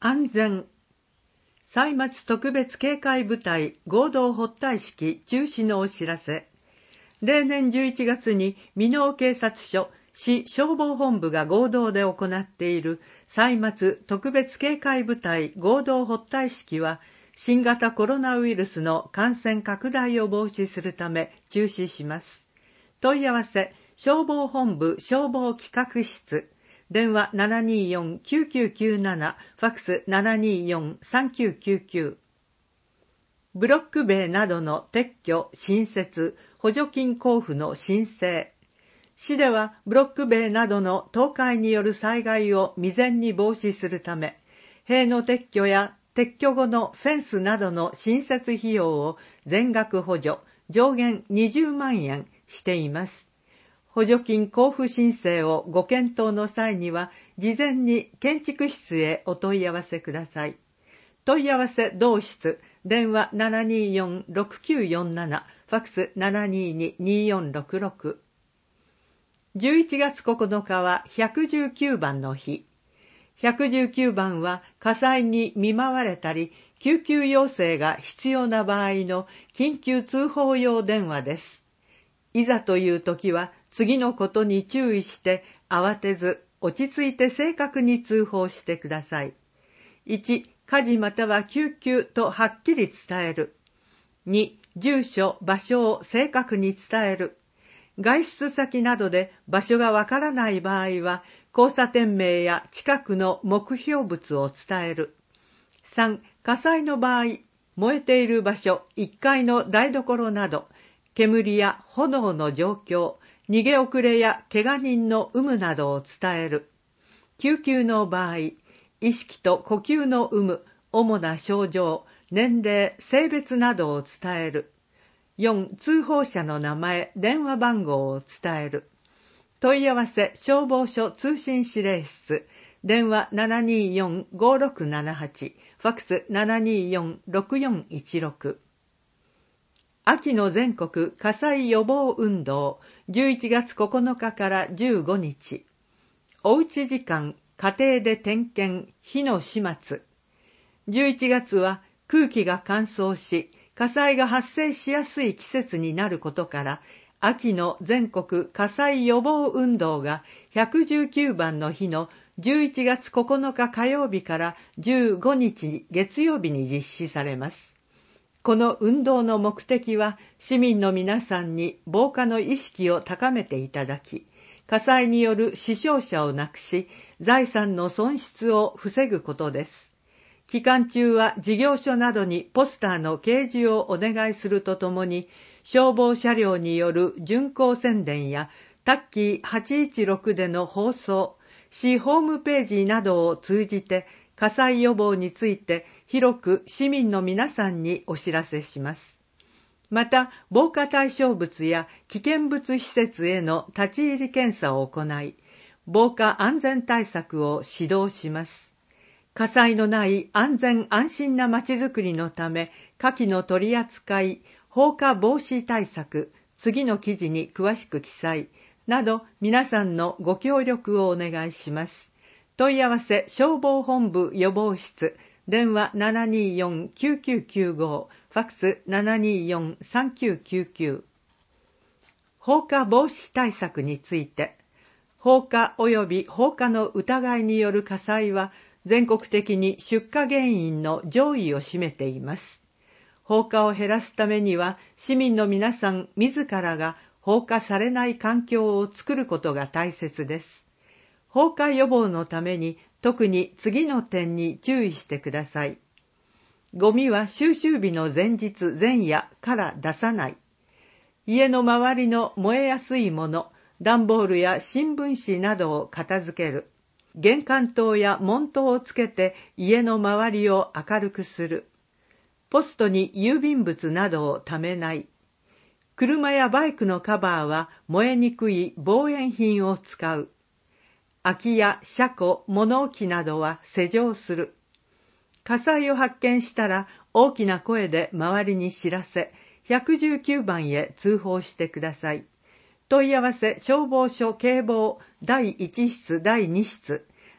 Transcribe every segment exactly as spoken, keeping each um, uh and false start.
安全。歳末特別警戒部隊合同発隊式中止のお知らせ。例年じゅういちがつに箕面警察署、市消防本部が合同で行っている歳末特別警戒部隊合同発隊式は、新型コロナウイルスの感染拡大を防止するため中止します。問い合わせ、消防本部消防企画室、電話 ななにーよん きゅうきゅうきゅうなな、ファックス ななにーよん さんきゅうきゅうきゅう。ブロック塀などの撤去・新設、補助金交付の申請。市ではブロック塀などの倒壊による災害を未然に防止するため、塀の撤去や撤去後のフェンスなどの新設費用を全額補助、上限にじゅうまんえんしています。補助金交付申請をご検討の際には、事前に建築室へお問い合わせください。問い合わせ同室、電話 ななにーよん ろくきゅうよんなな、ファックス ななにーに にーよんろくろく。じゅういちがつここのかはひゃくじゅうきゅうばんの日。ひゃくじゅうきゅうばんは火災に見舞われたり、救急要請が必要な場合の緊急通報用電話です。いざという時は次のことに注意して慌てず落ち着いて正確に通報してください。いち、火事または救急とはっきり伝える。に、住所、場所を正確に伝える。外出先などで場所がわからない場合は、交差点名や近くの目標物を伝える。さん、火災の場合、燃えている場所、いっかいの台所など、煙や炎の状況、逃げ遅れや怪我人の有無などを伝える。救急の場合、意識と呼吸の有無、主な症状、年齢、性別などを伝える。よん、通報者の名前、電話番号を伝える。問い合わせ、消防署通信指令室、電話 ななにーよん ごろくななはち、ファックス ななにーよん ろくよんいちろく。秋の全国火災予防運動、じゅういちがつここのかからじゅうごにち。おうち時間、家庭で点検、火の始末。じゅういちがつは空気が乾燥し、火災が発生しやすい季節になることから、秋の全国火災予防運動がひゃくじゅうきゅうばんの日のじゅういちがつここのか火曜日からじゅうごにち月曜日に実施されます。この運動の目的は、市民の皆さんに防火の意識を高めていただき、火災による死傷者をなくし、財産の損失を防ぐことです。期間中は事業所などにポスターの掲示をお願いするとともに、消防車両による巡行宣伝やタッキーはちいちろくでの放送、市ホームページなどを通じて火災予防について広く市民の皆さんにお知らせします。また、防火対象物や危険物施設への立ち入り検査を行い、防火安全対策を指導します。火災のない安全安心なまちづくりのため、火器の取り扱い、放火防止対策、次の記事に詳しく記載、など皆さんのご協力をお願いします。問い合わせ消防本部予防室、電話 ななにーよん きゅうきゅうきゅうご、ファックス ななにーよん さんきゅうきゅうきゅう。放火防止対策について、放火及び放火の疑いによる火災は全国的に出火原因の上位を占めています。放火を減らすためには、市民の皆さん自らが放火されない環境を作ることが大切です。放火予防のために特に次の点に注意してください。ゴミは収集日の前日前夜から出さない。家の周りの燃えやすいもの、段ボールや新聞紙などを片付ける。玄関灯や門灯をつけて家の周りを明るくする。ポストに郵便物などをためない。車やバイクのカバーは燃えにくい防煙品を使う。空き家、車庫、物置などは施錠する。火災を発見したら大きな声で周りに知らせ、ひゃくじゅうきゅうばんへ通報してください。問い合わせ消防署警防だいいち室だいに室、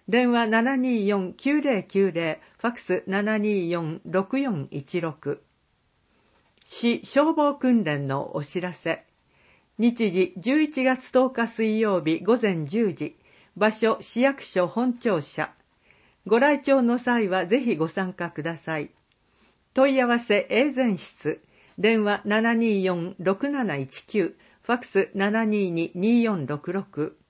電話 ななにーよん きゅうぜろきゅうぜろ、ファックス ななにーよん ろくよんいちろく。市消防訓練のお知らせ。日時じゅういちがつとおか水曜日午前じゅうじ、場所市役所本庁舎。ご来庁の際はぜひご参加ください。問い合わせ A 前室、電話 ななにーよん ろくなないちきゅう、ファックス ななにーに にーよんろくろく。